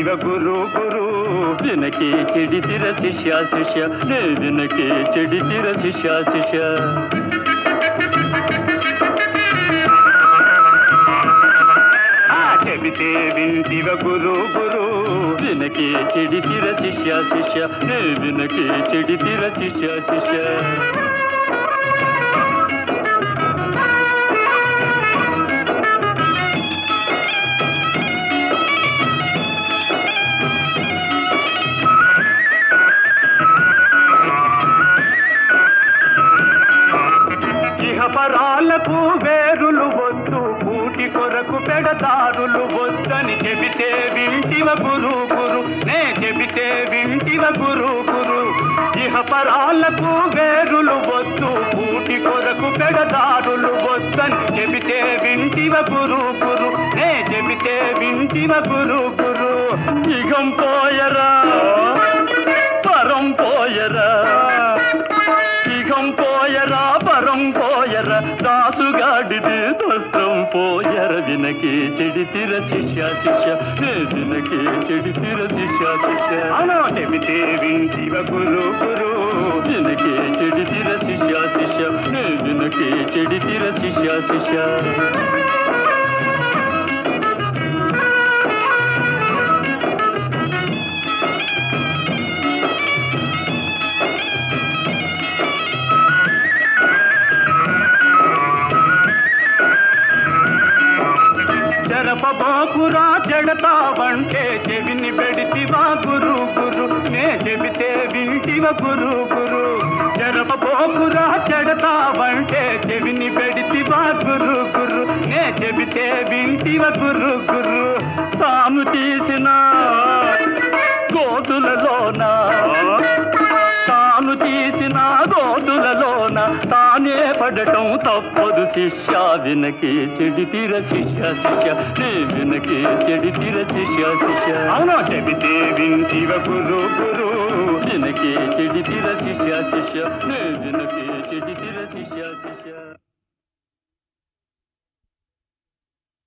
వింటివ గురు గురు వినకే చెడితిర శిష్య శిష్య నే వినకే చెడితిర శిష్య శిష్య చెబితే వింటివ గురు గురు వినకే చెడితిర శిష్య శిష్య నే వినకే చెడితిర శిష్య శిష్య పరాలకు వేరులు వద్దు కూటి కొరకు పెడతారులు వద్దని చెబితే వింటివ గురు గురు నే చెబితే వింటివ గురు గురు ఇహ పరాలకు వేరులు వద్దు కూటి కొరకు పెడతారులు వద్దని చెబితే వింటివ గురు గురు నే చెబితే వింటివ గురు గురు ఇహం పోయరా పరం పోయరా ఇహం పోయరా పరం పోయర దాసుగాడిది దస్త్రం పోయర వినకే చెడితిర శిష్య శిష్య నే వినకే చెడితిర శిష్య శిష్య అనా చెబితే వింటివ గురు గురు వినకే చెడితిర శిష్య శిష్య నే వినకే చెడితిర శిష్య శిష్య చెరపబాకురా చెడతావంటే చెవిని పెడితివా గురు గురు నే చెబితే వింటివ గురు గురు చెరపబాకురా చెడతావంటే చెవిని పెడితివా గురు గురు నే చెబితే వింటివ గురు గురు తాను తీసిన గోతులలోన తాను తీసిన గోతులలోన తానే పడటం తప్పదు శిష్య వినకే చెడితిర శిష్య శిష్య నే వినకే చెడితిర శిష్య శిష్య అవునా చెబితే వింటివ గురు గురు వినకే చెడితిర శిష్య శిష్య నే వినకే చెడితిర